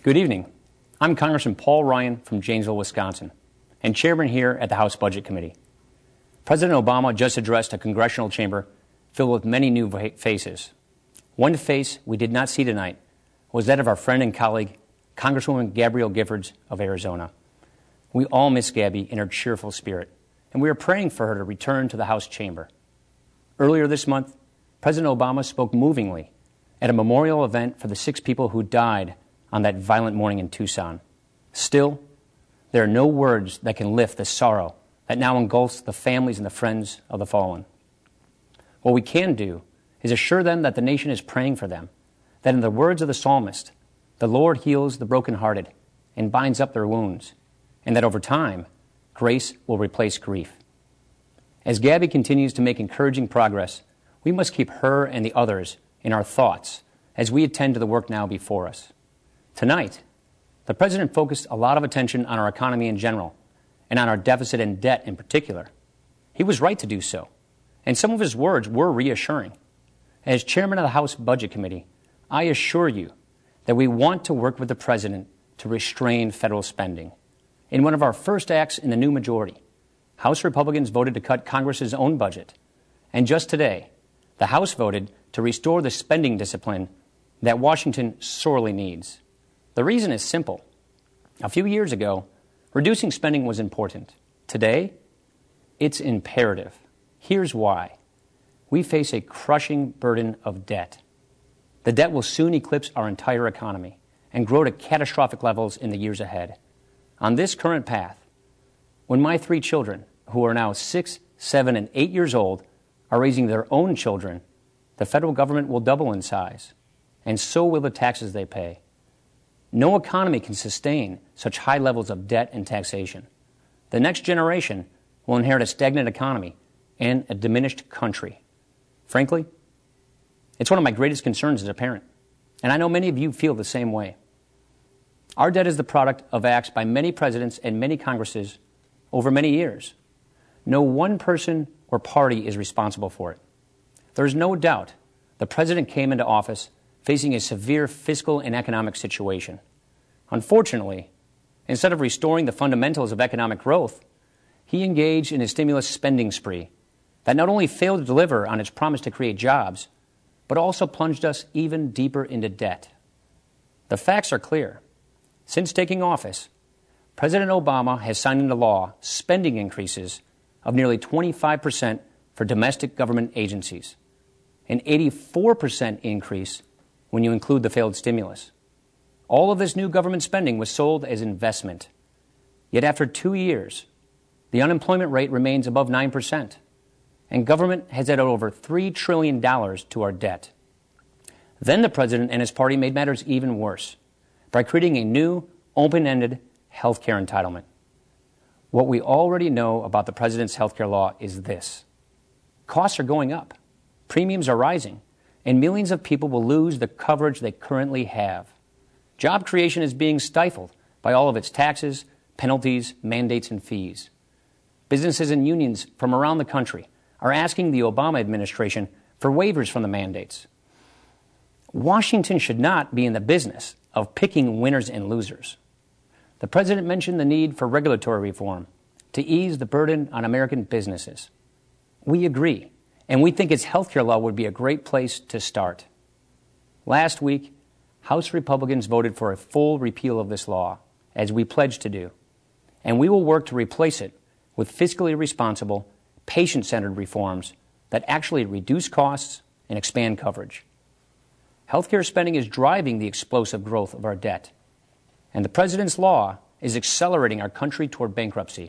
Good evening. I'm Congressman Paul Ryan from Janesville, Wisconsin, and chairman here at the House Budget Committee. President Obama just addressed a congressional chamber filled with many new faces. One face we did not see tonight was that of our friend and colleague, Congresswoman Gabrielle Giffords of Arizona. We all miss Gabby in her cheerful spirit, and we are praying for her to return to the House chamber. Earlier this month, President Obama spoke movingly at a memorial event for the 6 people who died on that violent morning in Tucson. Still, there are no words that can lift the sorrow that now engulfs the families and the friends of the fallen. What we can do is assure them that the nation is praying for them, that in the words of the psalmist, the Lord heals the brokenhearted and binds up their wounds, and that over time, grace will replace grief. As Gabby continues to make encouraging progress, we must keep her and the others in our thoughts as we attend to the work now before us. Tonight, the President focused a lot of attention on our economy in general and on our deficit and debt in particular. He was right to do so, and some of his words were reassuring. As chairman of the House Budget Committee, I assure you that we want to work with the President to restrain federal spending. In one of our first acts in the new majority, House Republicans voted to cut Congress's own budget, and just today, the House voted to restore the spending discipline that Washington sorely needs. The reason is simple. A few years ago, reducing spending was important. Today, it's imperative. Here's why. We face a crushing burden of debt. The debt will soon eclipse our entire economy and grow to catastrophic levels in the years ahead. On this current path, when my 3 children, who are now 6, 7, and 8 years old, are raising their own children, the federal government will double in size, and so will the taxes they pay. No economy can sustain such high levels of debt and taxation. The next generation will inherit a stagnant economy and a diminished country. Frankly, it's one of my greatest concerns as a parent, and I know many of you feel the same way. Our debt is the product of acts by many presidents and many Congresses over many years. No one person or party is responsible for it. There is no doubt the President came into office facing a severe fiscal and economic situation. Unfortunately, instead of restoring the fundamentals of economic growth, he engaged in a stimulus spending spree that not only failed to deliver on its promise to create jobs, but also plunged us even deeper into debt. The facts are clear. Since taking office, President Obama has signed into law spending increases of nearly 25% for domestic government agencies, an 84% increase when you include the failed stimulus. All of this new government spending was sold as investment. Yet after 2 years, the unemployment rate remains above 9%, and government has added over $3 trillion to our debt. Then the President and his party made matters even worse by creating a new, open-ended health care entitlement. What we already know about the President's health care law is this. Costs are going up, premiums are rising, and millions of people will lose the coverage they currently have. Job creation is being stifled by all of its taxes, penalties, mandates, and fees. Businesses and unions from around the country are asking the Obama administration for waivers from the mandates. Washington should not be in the business of picking winners and losers. The President mentioned the need for regulatory reform to ease the burden on American businesses. We agree. And we think its health care law would be a great place to start. Last week, House Republicans voted for a full repeal of this law, as we pledged to do. And we will work to replace it with fiscally responsible, patient-centered reforms that actually reduce costs and expand coverage. Health care spending is driving the explosive growth of our debt, and the President's law is accelerating our country toward bankruptcy.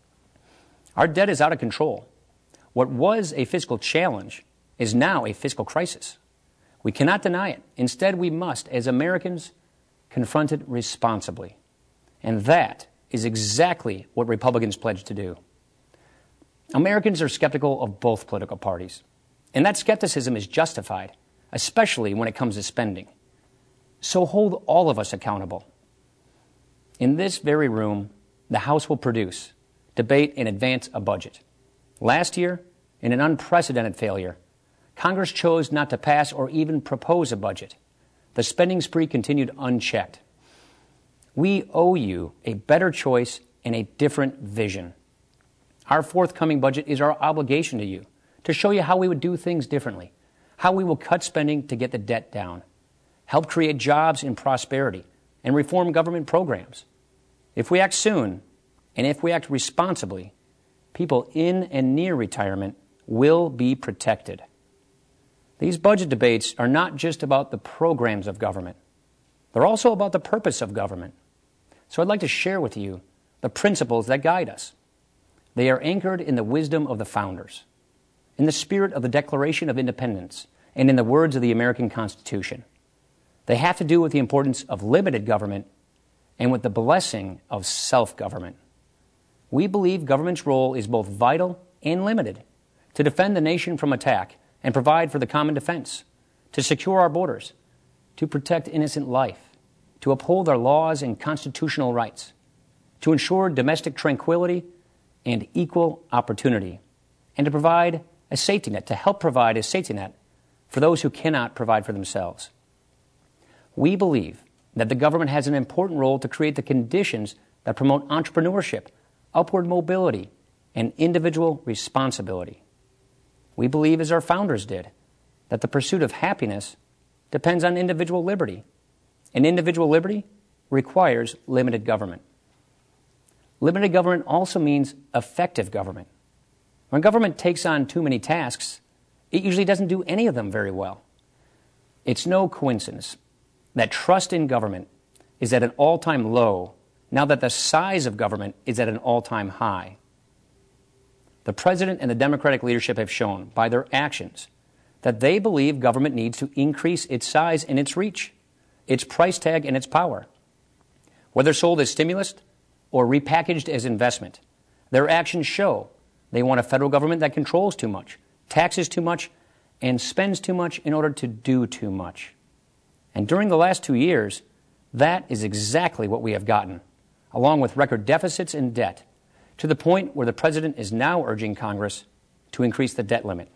Our debt is out of control. What was a fiscal challenge is now a fiscal crisis. We cannot deny it. Instead, we must, as Americans, confront it responsibly. And that is exactly what Republicans pledged to do. Americans are skeptical of both political parties, and that skepticism is justified, especially when it comes to spending. So hold all of us accountable. In this very room, the House will produce, debate, and advance a budget. Last year, in an unprecedented failure, Congress chose not to pass or even propose a budget. The spending spree continued unchecked. We owe you a better choice and a different vision. Our forthcoming budget is our obligation to you, to show you how we would do things differently, how we will cut spending to get the debt down, help create jobs and prosperity, and reform government programs. If we act soon, and if we act responsibly, people in and near retirement will be protected. These budget debates are not just about the programs of government. They're also about the purpose of government. So I'd like to share with you the principles that guide us. They are anchored in the wisdom of the founders, in the spirit of the Declaration of Independence, and in the words of the American Constitution. They have to do with the importance of limited government and with the blessing of self-government. We believe government's role is both vital and limited to defend the nation from attack and provide for the common defense, to secure our borders, to protect innocent life, to uphold our laws and constitutional rights, to ensure domestic tranquility and equal opportunity, and to provide a safety net, to help provide a safety net for those who cannot provide for themselves. We believe that the government has an important role to create the conditions that promote entrepreneurship, upward mobility, and individual responsibility. We believe, as our founders did, that the pursuit of happiness depends on individual liberty, and individual liberty requires limited government. Limited government also means effective government. When government takes on too many tasks, it usually doesn't do any of them very well. It's no coincidence that trust in government is at an all-time low now that the size of government is at an all-time high. The President and the Democratic leadership have shown by their actions that they believe government needs to increase its size and its reach, its price tag and its power. Whether sold as stimulus or repackaged as investment, their actions show they want a federal government that controls too much, taxes too much, and spends too much in order to do too much. And during the last 2 years, that is exactly what we have gotten, along with record deficits and debt, to the point where the President is now urging Congress to increase the debt limit.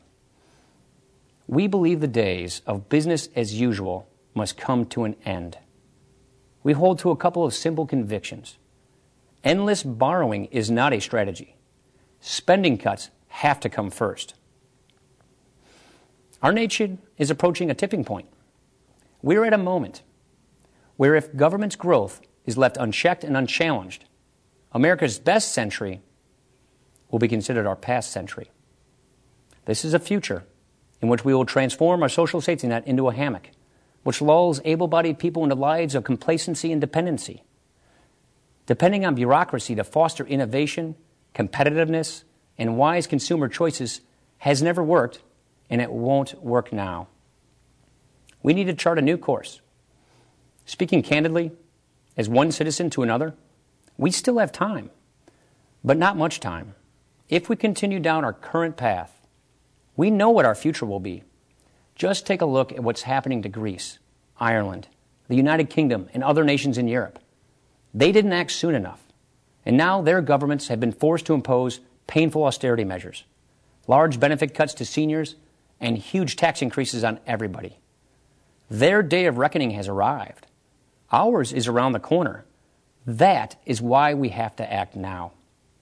We believe the days of business as usual must come to an end. We hold to a couple of simple convictions. Endless borrowing is not a strategy. Spending cuts have to come first. Our nation is approaching a tipping point. We're at a moment where if government's growth is left unchecked and unchallenged, America's best century will be considered our past century. This is a future in which we will transform our social safety net into a hammock, which lulls able-bodied people into lives of complacency and dependency, depending on bureaucracy to foster innovation, competitiveness, and wise consumer choices has never worked, and it won't work now. We need to chart a new course. Speaking candidly, as one citizen to another, we still have time, but not much time. If we continue down our current path, we know what our future will be. Just take a look at what's happening to Greece, Ireland, the United Kingdom, and other nations in Europe. They didn't act soon enough, and now their governments have been forced to impose painful austerity measures, large benefit cuts to seniors, and huge tax increases on everybody. Their day of reckoning has arrived. Ours is around the corner. That is why we have to act now.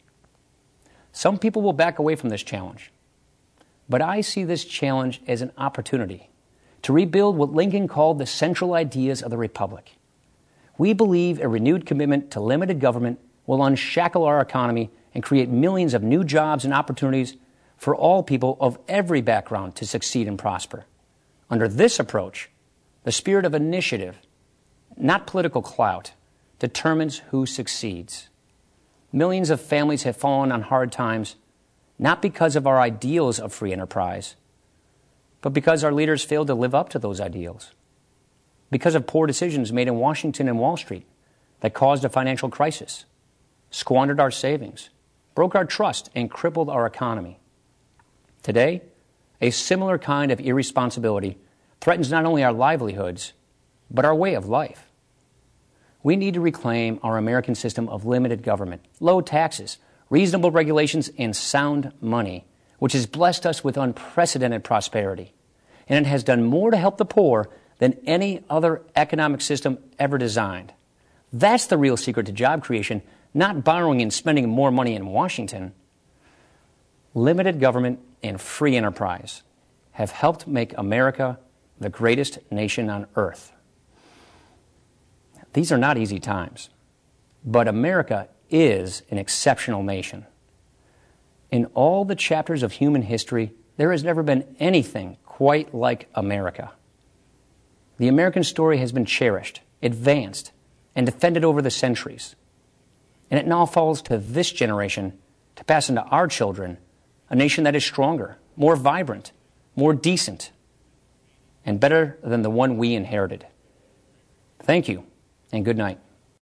Some people will back away from this challenge, but I see this challenge as an opportunity to rebuild what Lincoln called the central ideas of the Republic. We believe a renewed commitment to limited government will unshackle our economy and create millions of new jobs and opportunities for all people of every background to succeed and prosper. Under this approach, the spirit of initiative, not political clout, determines who succeeds. Millions of families have fallen on hard times, not because of our ideals of free enterprise, but because our leaders failed to live up to those ideals. Because of poor decisions made in Washington and Wall Street that caused a financial crisis, squandered our savings, broke our trust, and crippled our economy. Today, a similar kind of irresponsibility threatens not only our livelihoods, but our way of life. We need to reclaim our American system of limited government, low taxes, reasonable regulations, and sound money, which has blessed us with unprecedented prosperity. And it has done more to help the poor than any other economic system ever designed. That's the real secret to job creation, not borrowing and spending more money in Washington. Limited government and free enterprise have helped make America the greatest nation on earth. These are not easy times, but America is an exceptional nation. In all the chapters of human history, there has never been anything quite like America. The American story has been cherished, advanced, and defended over the centuries. And it now falls to this generation to pass on to our children a nation that is stronger, more vibrant, more decent, and better than the one we inherited. Thank you, and good night.